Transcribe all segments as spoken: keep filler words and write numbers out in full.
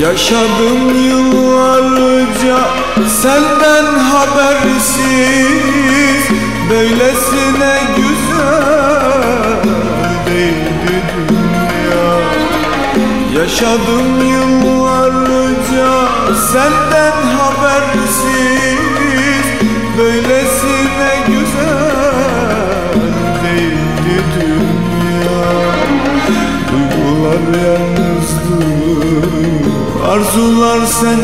Yaşadım yıllarca senden habersiz, böylesine güzel değildi dünya. Yaşadım yıllarca senden habersiz, böylesine güzel değildi dünya. Duygular yalnızdı, arzular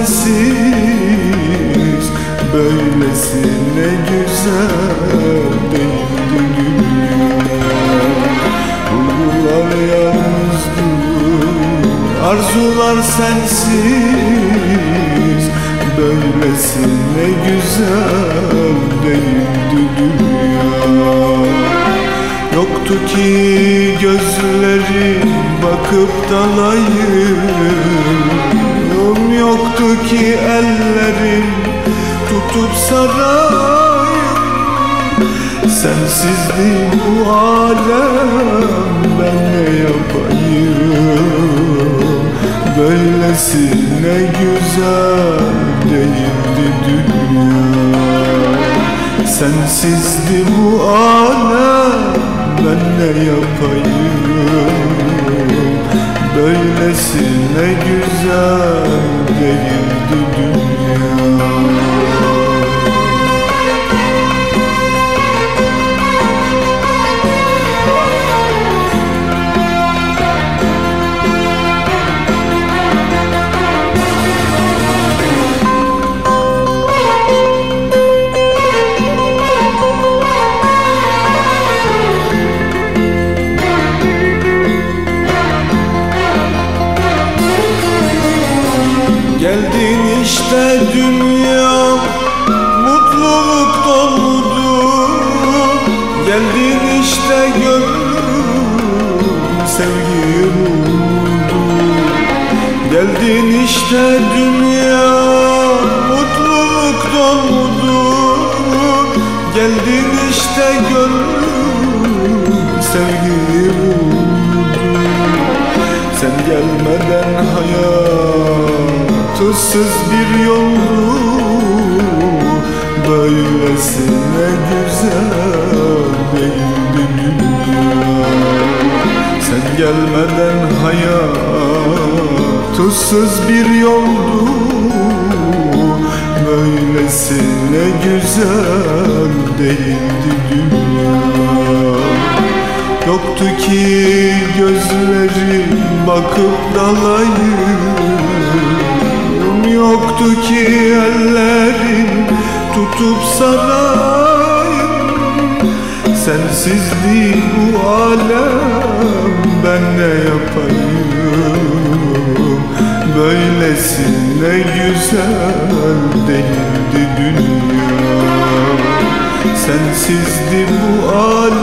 sensiz, böylesine güzel değildi dünya. Duygular yalnızdı, arzular sensiz, böylesine güzel değildi dünya. Yoktu ki gözleri bakıp dalayım, yoktu ki ellerim tutup sarayım. Sensizdi bu alem, ben ne yapayım? Böylesine güzel değildi dünya. Sensizdi bu alem, ben ne yapayım? Böylesine güzel değildi dünya. Geldin işte dünya, mutluluk doldu. Geldin işte gönlüm, sevgi buldu. Geldin işte dünya, mutluluk doldu. Geldin işte gönlüm, sevgi buldu. Sen gelmeden hayat ıssız bir yoldu, böylesine güzel değildi dünya. Sen gelmeden hayat ıssız bir yoldu, böylesine güzel değildi dünya. Yoktu ki gözleri bakıp dalayım, yoktu ki ellerin tutup sarayım. Sensizdi bu alem, ben ne yapayım? Böylesine güzel değildi dünya. Sensizdi bu alem,